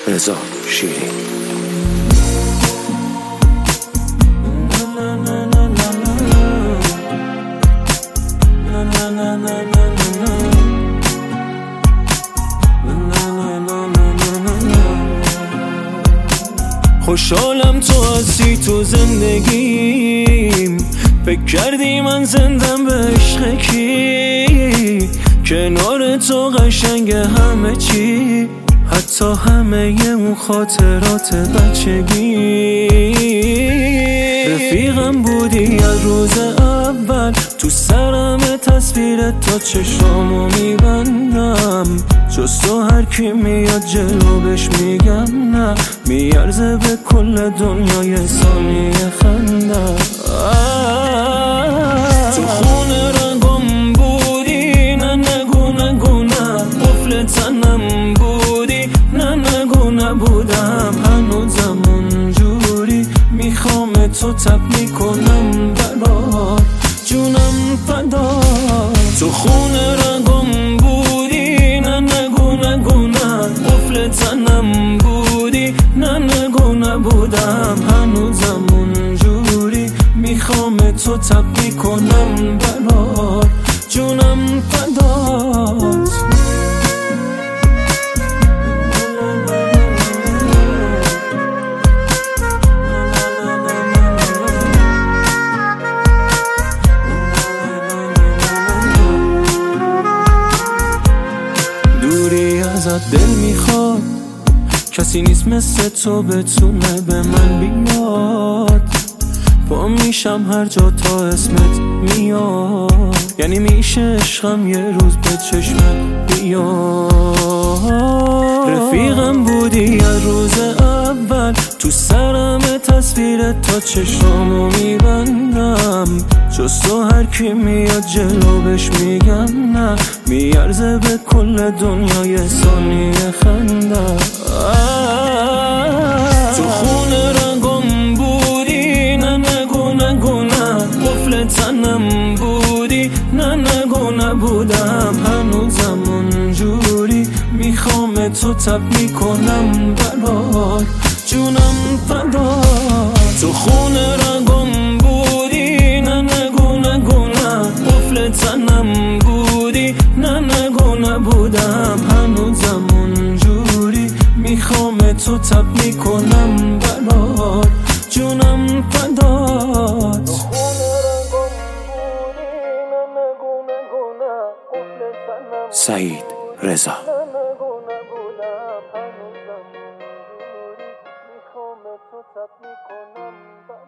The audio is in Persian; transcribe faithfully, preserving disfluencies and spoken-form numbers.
رضا شیری. خوشحالم تو هستی تو زندگیم، فکر کردی من زندم به عشق کی؟ کنار تو قشنگ همه چی، حتی همه اون خاطرات بچگی. رفیقم بودی از روز اول، تو سرم تصویرت تا چشامو میبندم. جز تو هر کی میاد جلو بهش میگم نه، میارزه به کل دنیای ثانیه خندم. تو خونه رنگم بودی، نه نگو نگو نه، قفل تنم بودی، نه نگو نبودم. هنوزم اونجوری میخوام تو تب میکنم برات، جونم فدا. تو خونه رنگم بودی، نه نگو نگو نه، قفل تنم بودی، نه نگو نبودم. هنوزم اونجوری میخوام تو تب میکنم برات، جونم فدات. دوری ازت دل میخواد، کسی نیست مثل تو بتونه به من بیاد. پا میشم هر جا تا اسمت میاد، یعنی میشه عشقم یه روز به چشمت بیاد. رفیقم بودی از روز اول، تو سرم تصویرت تا چشامو میبندم. جز تو هر کی میاد جلو بهش میگم نه، میارزه به کل دنیای ثانیه خندم. تو خونه رنگم بودی، نه نگو نگو نه، قفل تنم بودی، نه نگو نبودم. هنوزم اونجوری میخوام تو تب میکنم برات، جونم فدا. تو خونه رنگم بودی، نه نگو نگو نه، قفل تنم بودی، نه نگو نبودم. هنوزم اونجوری میخوام تو تب میکنم برات، جونم فدات. سعید رضا. میخوام تو تب میکنم